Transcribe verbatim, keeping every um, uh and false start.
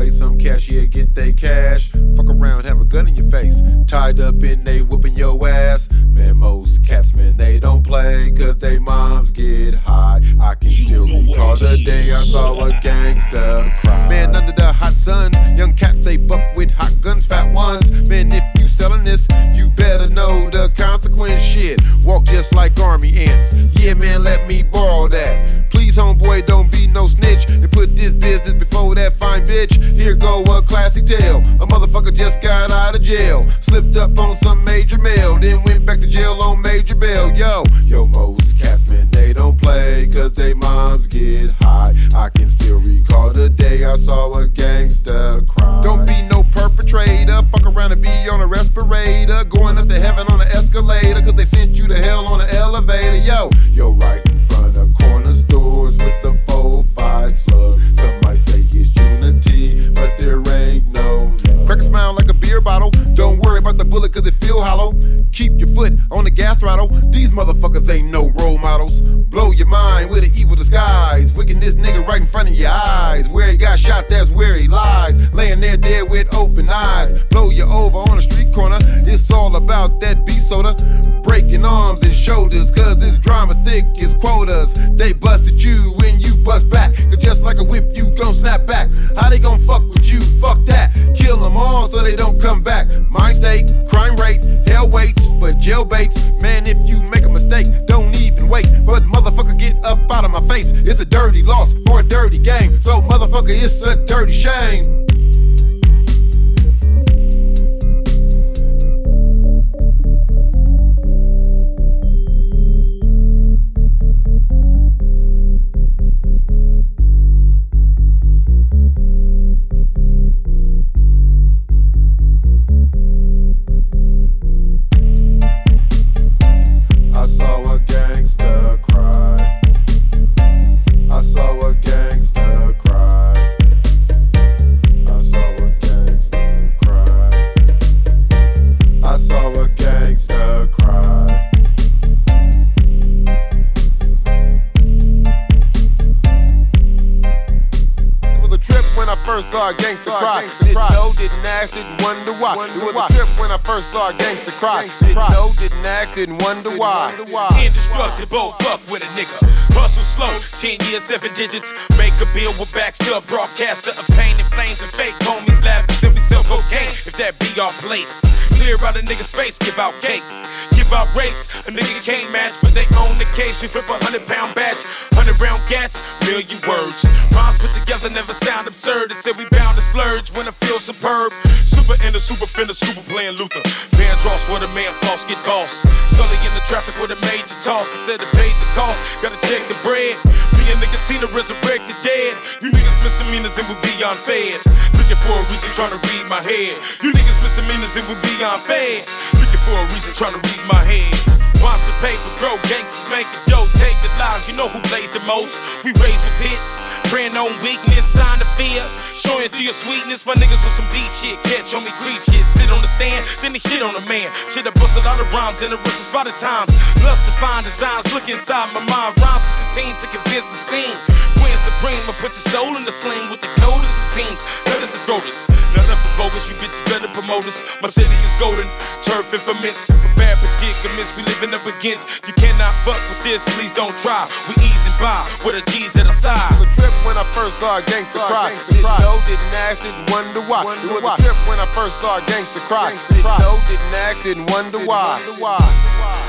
chase some cash, yeah, get they cash. Fuck around, have a gun in your face. Tied up in they whooping your ass. Man, most cats, man, they don't play, cause they moms get high. I can still recall the day I saw a gangster cry. Man, under the hot sun, young cats, they buck with hot guns, fat ones. Man, if you selling this, you better know the consequence. Shit, walk just like army ants. Yeah, man, let me borrow that. Please, homeboy, don't be no snitch and put this business before that fine bitch. Here go a classic tale. A motherfucker just got out of jail, slipped up on some major mail, then went back to jail on major bail. Yo, yo, most cats, man, they don't play, cause they moms get high. I can still recall the day I saw a gangster cry. Don't be no perpetrator, fuck around and be on a respirator, going up to heaven on an escalator, cause they sent you to hell on an elevator. Yo, yo, right in front of corner stores with the four five slug. Some might say it's unity, but there ain't no love. Crack a smile like a beer bottle. Don't worry about the bullet cause it feel hollow. Keep your foot on the gas throttle. These motherfuckers ain't no role models. Blow your mind with an evil disguise. Wicking this nigga right in front of your eyes. Where he got shot, that's where he lies. Laying there dead with open eyes. Blow you over on a street corner. It's all about that beef soda. Breaking arms and shoulders, cause this drama thick as quotas. They busted you when you bust back, cause just like a whip you gon' snap back. How they gon' fuck with you? Fuck that. Kill them all so they don't come back. Mind state, crime rate, hell waits for jail baits. Man, if you make a mistake, don't even wait. But motherfucker, get up out of my face. It's a dirty loss for a dirty game. So motherfucker, it's a dirty shame. First saw a gangster cry. Didn't know, didn't ask, didn't wonder why. It was a trip when I first saw a gangster cry. Didn't know, didn't ask, didn't wonder why. Indestructible, fuck with a nigga. Hustle slow, ten years, seven digits. Make a bill with Baxter, broadcaster of pain and flames and fake homies laughing till we sell cocaine. If that be our place, clear out a nigga space, give out cakes, give out rates. A nigga can't match, but they own the case. We flip a hundred pound batch, hundred round gats, million words. Rhymes put together never sound absurd. It said we bound to splurge when I feel superb. Super in the super fender, scuba playing Luther. Man dross where the man false get boss. Scully in the traffic with a major toss. It said it paid the cost, gotta check the bread. Me and nigga Tina resurrect the dead. You niggas misdemeanors and we beyond fed. Looking for a reason trying to read my head. You niggas misdemeanors and we beyond fed. Looking for a reason trying to read my head. Watch the paper grow, gangsters make the dough, take the lives, you know who plays the most. We raise with hits, praying on weakness, sign of fear. Showing through your sweetness, my niggas on some deep shit. Catch on me creep shit, sit on the stand, then they shit on the man. Shit, I busted all the rhymes and the riches by the times. Lust to find designs, look inside my mind. Rhymes to the team to convince the scene. Queen supreme, I put your soul in the sling with the coders and teams. Letters and throaters, none of us bogus, you bitches better promote us. My city is golden, turf infamous. For bad predicaments we living up against. You cannot fuck with this, please don't try. We easing by with a G's at our side. It was a trip when I first saw a gangster cry. Didn't know, didn't ask, didn't wonder why. It was a trip when I first saw a gangster cry. Didn't know, didn't ask, didn't wonder why.